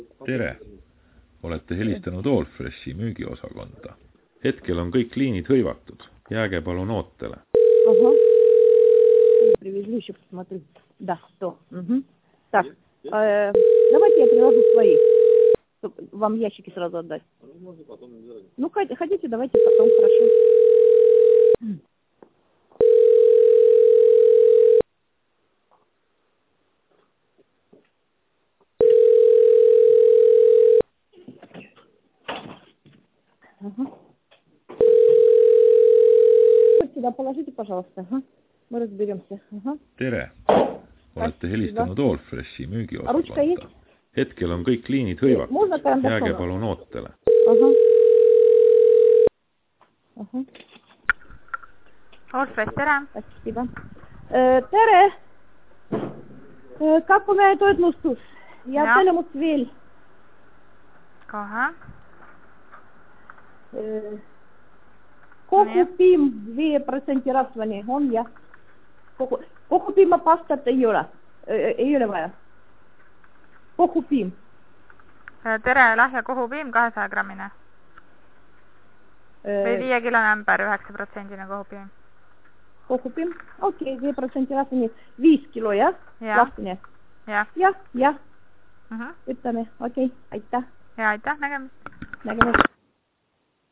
Tere! Olete helistanud Allfreshi müügiosakonda. Hetkel on kõik liinid hõivatud. Jääge palun ootele. Ага. Привезли еще посмотреть. Да, 100. Угу. Так, давайте я приложу свои. Чтобы вам ящики сразу отдать. Ну, хотите, давайте потом, хорошо. Ага. Сюда положите, пожалуйста. Ага. Мы разберемся. Ага. Tere! Olete helistanud Allfreshi А ручка есть? müügiosakonda. Hetkel on kõik liinid hõivatud. Можно карандашом? Jääge palun ootele. Ага. Ага. Allfresh, tere! Спасибо. Tere! Как помогает toetlustus? Ja telemus veel. Kohe. Kogu piim 5% rasvani on jah. Kogu piima pastat ei ole. Ei ole vaja. Kogu piim. Tere, lahja kohupiim 200 grammine. Või 5 kilone ämber 9% kohupiim. Kogu piim? Okei, 5% rasvani. 5 kilo, jah? Lahkine. Jah. Jah. Ütleme, okei, aitäh. Ja aitäh, nägemist. Nägemist.